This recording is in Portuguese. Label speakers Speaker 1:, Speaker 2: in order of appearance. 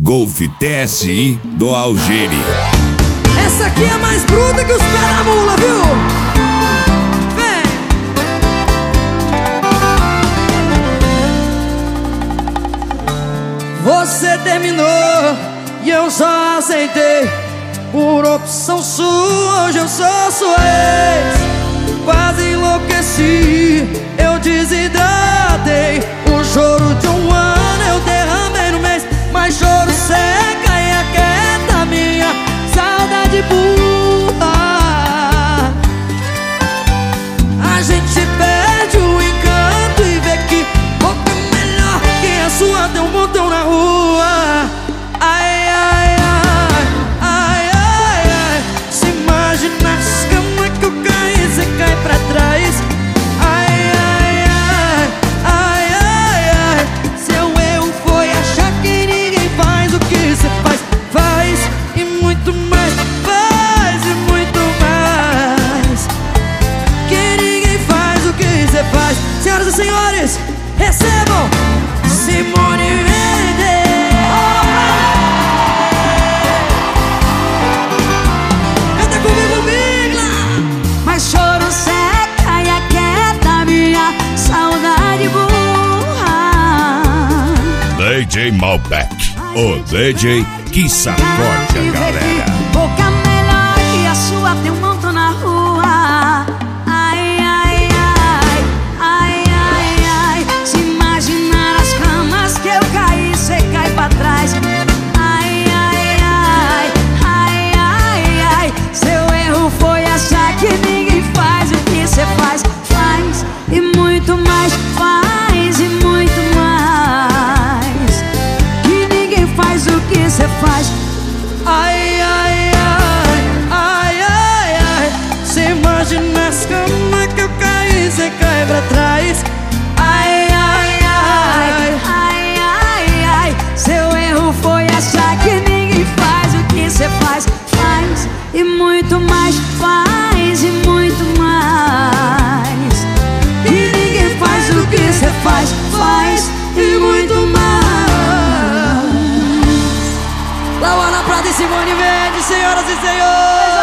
Speaker 1: Golf TSI do Algeri.
Speaker 2: Essa aqui é mais bruta que os pés da mula, viu? Vem! Você terminou e eu só aceitei. Por opção sua, hoje eu sou sua ex. Quase enlouqueci, eu desidratei. O choro de um ano eu derramei no mês. Mas choro seca e aquieta minha saudade burra. A gente perde o encanto e vê que boca melhor que a sua tem um montão na rua. Ai, ai, ai, ai, ai, ai. Se imagina as camas que eu caí, cê cai pra trás. Ai, ai, ai, ai, ai, ai. Seu erro foi achar que ninguém faz o que cê faz. Faz e muito mais, faz e muito mais. Que ninguém faz o que cê faz. Senhoras e senhores, recebam Simone Mendes. Canta comigo, Migla.
Speaker 3: Mas choro seca e aquieta minha saudade burra.
Speaker 1: DJ Malbec, o DJ que sacode a galera.
Speaker 3: Boca melhor que a sua tem um montão na rua. Ai, ai, ai, ai, ai, ai. Se imaginar as camas que eu caí, cê cai pra trás. Ai, ai, ai, ai, ai, ai. Seu erro foi achar que ninguém faz o que cê faz. Faz e muito mais, faz e muito mais. Que ninguém faz o que cê faz.
Speaker 2: Ai, ai, ai, ai, ai, ai. Se imagina as camas que eu caí, cê cai pra trás. Ai, ai, ai,
Speaker 3: Ai, ai, ai. Seu erro foi achar que ninguém faz o que cê faz. Faz e muito mais, faz e muito mais. Que ninguém faz o que cê faz. Faz e muito mais.
Speaker 2: Lauana Prata e Simone Mendes, senhoras e senhores.